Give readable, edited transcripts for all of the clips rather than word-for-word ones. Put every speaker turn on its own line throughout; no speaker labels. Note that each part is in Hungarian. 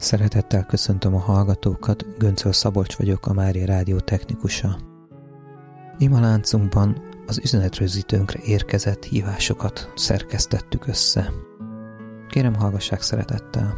Szeretettel köszöntöm a hallgatókat, Göncöl Szabolcs vagyok, a Mária Rádió technikusa. Imaláncunkban az üzenetrögzítőnkre érkezett hívásokat szerkesztettük össze. Kérem, hallgassák szeretettel.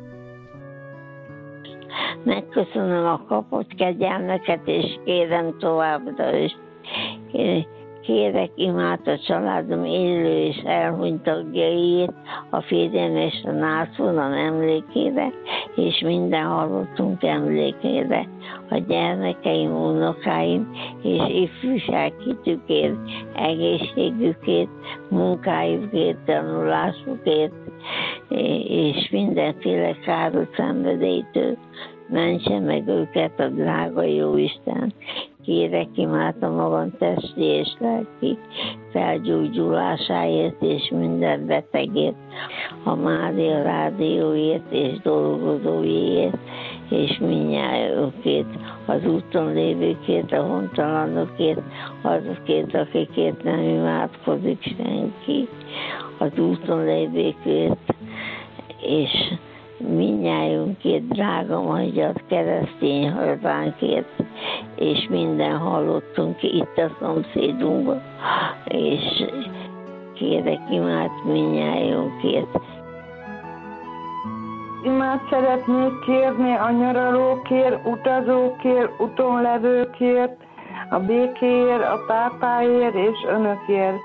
Megköszönöm a kapott kegyelmeket, és kérem továbbra is. Kérek imát a családom élő és elhunyt tagjaiért, a férjem és a nászvonal emlékére, és minden halottunk emlékére, a gyermekeim, unokáim és ifjúsághitükért, egészségükért, munkájukért, tanulásukért, és mindenféle káros szenvedélytől mentse meg őket a drága Jóisten. Kérek imát a magam testi és lelki felgyógyulásáért és minden betegért, a Mária Rádióért és dolgozóiért, és mindnyájukért, az úton lévőkért, a hontalanokért, azokért, akikért nem imádkozik senki, az úton lévőkért, és mindnyájunkért, drága magyar keresztény hazánkért, és minden hallottunk itt a szomszédunkban, és kérek imát mindnyájunkért.
Imát szeretnék kérni a nyaralókért, utazókért, úton levőkért, a békéért, a pápáért és önökért.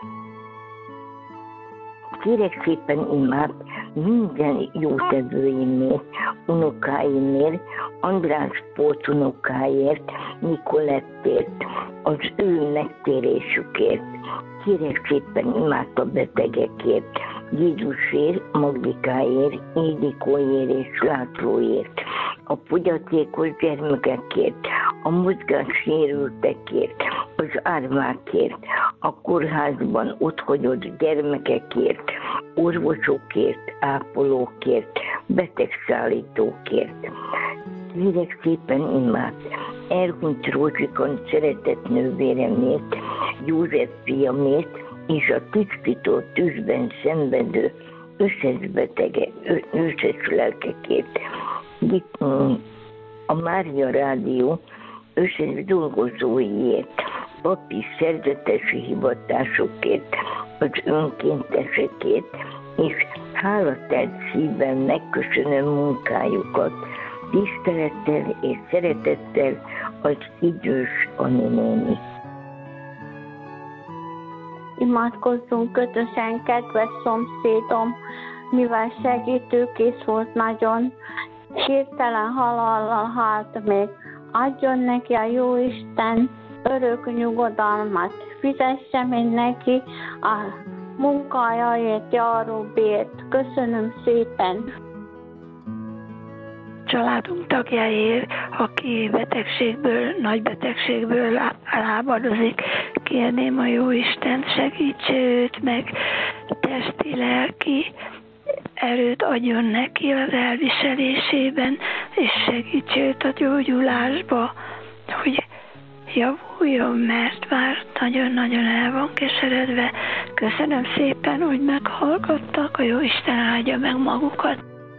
Kérek szépen imát minden jótevőimért, unokáimért, András Pót unokáért, Nikolettért, az ő megtérésükért. Kérek szépen imát a betegekért, Jézusért, Magdikáért, Édikóért és Lászlóért, a fogyatékos gyermekekért, a mozgássérültekért, az árvákért, a kórházban otthagyott gyermekekért, orvosokért, ápolókért, betegszállítókért. Kérek szépen imát elhunyt Rózsikon szeretett nővéremért, József fiamért, és a tisztító tűzben szenvedő összes betege, összes lelkekért. A Mária Rádió összes dolgozóiért, papi szerzetesi hivatásokért, az önkéntesekért, és hálatelt szívben megköszönöm munkájukat, tisztelettel és szeretettel az idős Anni néni.
Imádkozzunk közösen, kedves szomszédom, mivel segítőkész volt nagyon, hirtelen halállal halt még. Adjon neki a Jóisten örök nyugodalmat, fizesse meg neki a munkájáért járó bért. Köszönöm szépen!
Családunk tagjáért, aki nagy betegségből lábadozik, kérném a Jóisten, segítse őt meg, testi, lelki erőt adjon neki az elviselésében, és segítse őt a gyógyulásba, hogy javuljon, mert már nagyon-nagyon el van keseredve. Köszönöm szépen, hogy meghallgattak, a Jóisten áldja meg magukat.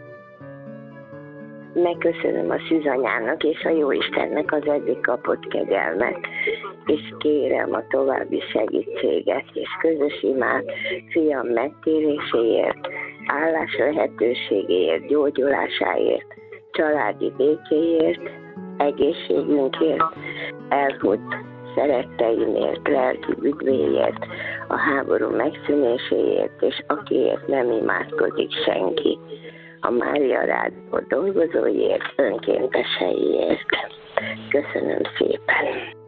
Megköszönöm a szűzanyának és a Jóistennek az eddig kapott kegyelmet, és kérem a további segítséget és közös imát fiam megtéréséért, állás lehetőségéért, gyógyulásáért, családi békéért, egészségünkért, elhunyt szeretteimért, lelki üdvéért, a háború megszűnéséért, és akiért nem imádkozik senki, a Mária Rádió dolgozóiért, önkénteseiért. Köszönöm szépen!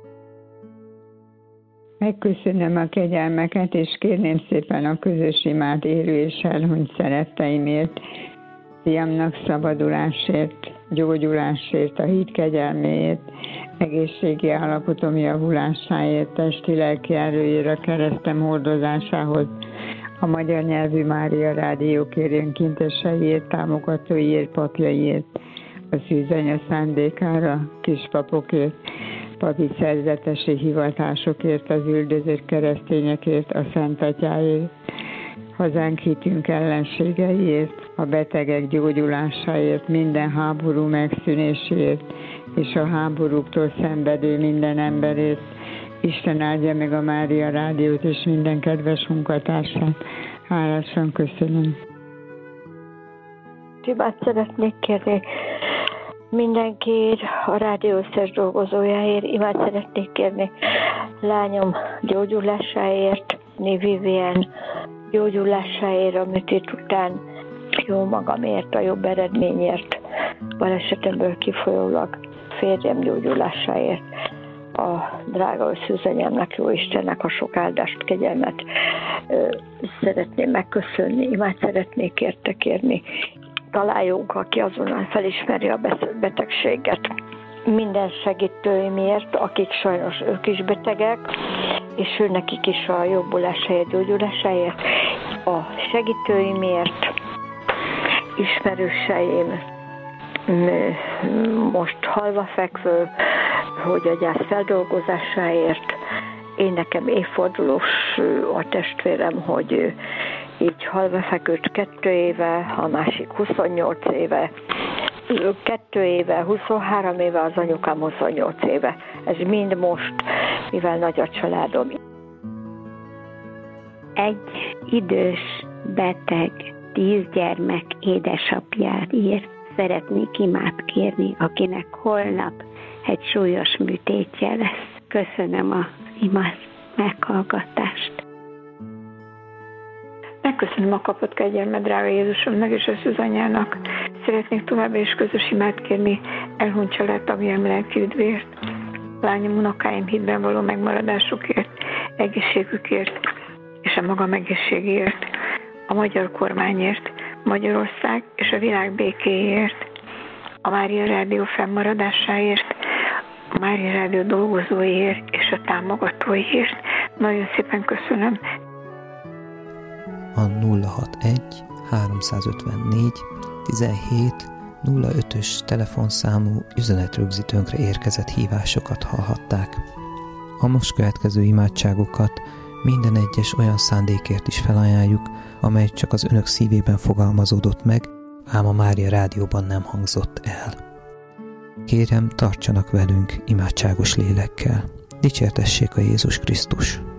Megköszönöm a kegyelmeket, és kérném szépen a közös imát élő és elhunyt szeretteimért, fiamnak szabadulásért, gyógyulásért, a hit kegyelméért, egészségi állapotom javulásáért, testi-lelki erőjére, a keresztem hordozásához, a magyar nyelvű Mária Rádió önkénteseiért, támogatóiért, papjaiért, a szűzanya szándékára, kispapokért, papi szerzetesi hivatásokért, az üldözött keresztényekért, a Szent Atyáért, hazánk hitünk ellenségeiért, a betegek gyógyulásáért, minden háború megszűnéséért, és a háborúktól szenvedő minden emberért. Isten áldja meg a Mária Rádiót és minden kedves munkatársát. Hálásan köszönöm.
Imát szeretnék kérni mindenkiért, a rádió összes dolgozójáért, imát szeretnék kérni lányom gyógyulásáért, Vivien gyógyulásáért, a műtét után jó magamért, a jobb eredményért, balesetemből kifolyólag férjem gyógyulásáért, a drága összűzanyámnak, jó Istennek a sok áldást, kegyelmet szeretném megköszönni, imát szeretnék érte kérni. Találjunk, aki azonnal felismeri a betegséget. Minden segítőimért, akik sajnos ők is betegek, és ő nekik is a jobbulásáért, gyógyulásáért, a segítőimért, ismerőseim, most halva fekvő, hogy a gyász feldolgozásáért, én nekem évfordulós a testvérem, hogy így halva feküdt 2 éve, a másik 28 éve, 2 éve, 23 éve, az anyukám 28 éve. Ez mind most, mivel nagy a családom.
Egy idős, beteg, 10 gyermek édesapjáért szeretnék imát kérni, akinek holnap egy súlyos műtétje lesz. Köszönöm az imát meghallgatást.
Megköszönöm a kapott kegyelmet, drága Jézusomnak és a szűzanyának. Szeretnék továbbra is közös imát kérni elhunyt családtagjaim lelkiüdvért, lányom, unokáim hitben való megmaradásukért, egészségükért és a magam egészségért, a magyar kormányért, Magyarország és a világ békéért, a Mária Rádió fennmaradásáért, a Mária Rádió dolgozóiért és a támogatóiért. Nagyon szépen köszönöm.
A 061 354 17 05-ös telefonszámú üzenetrögzítőnkre érkezett hívásokat hallhatták. A most következő imádságokat minden egyes olyan szándékért is felajánljuk, amely csak az önök szívében fogalmazódott meg, ám a Mária Rádióban nem hangzott el. Kérem, tartsanak velünk imádságos lélekkel. Dicsértessék a Jézus Krisztus!